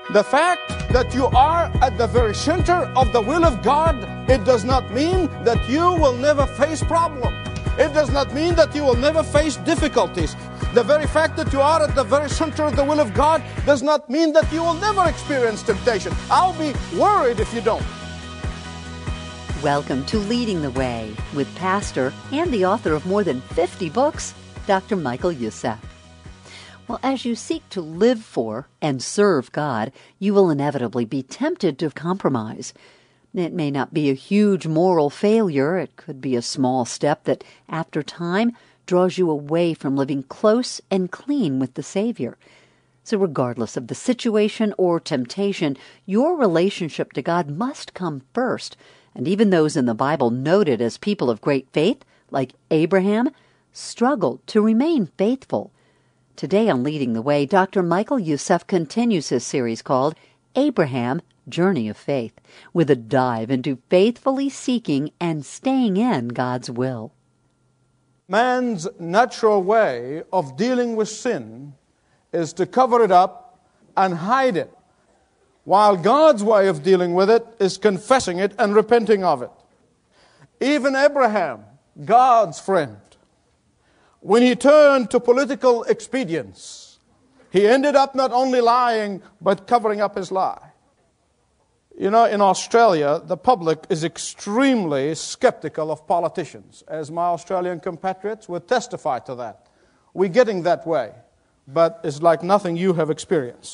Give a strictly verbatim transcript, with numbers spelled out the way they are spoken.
The fact that you are at the very center of the will of God, it does not mean that you will never face problems. It does not mean that you will never face difficulties. The very fact that you are at the very center of the will of God does not mean that you will never experience temptation. I'll be worried if you don't. Welcome to Leading the Way with pastor and the author of more than fifty books, Doctor Michael Youssef. Well, as you seek to live for and serve God, you will inevitably be tempted to compromise. It may not be a huge moral failure. It could be a small step that, after time, draws you away from living close and clean with the Savior. So regardless of the situation or temptation, your relationship to God must come first. And even those in the Bible noted as people of great faith, like Abraham, struggled to remain faithful. Today on Leading the Way, Doctor Michael Youssef continues his series called Abraham, Journey of Faith, with a dive into faithfully seeking and staying in God's will. Man's natural way of dealing with sin is to cover it up and hide it, while God's way of dealing with it is confessing it and repenting of it. Even Abraham, God's friend, when he turned to political expedience, he ended up not only lying, but covering up his lie. You know, in Australia, the public is extremely skeptical of politicians, as my Australian compatriots would testify to that. We're getting that way, but it's like nothing you have experienced.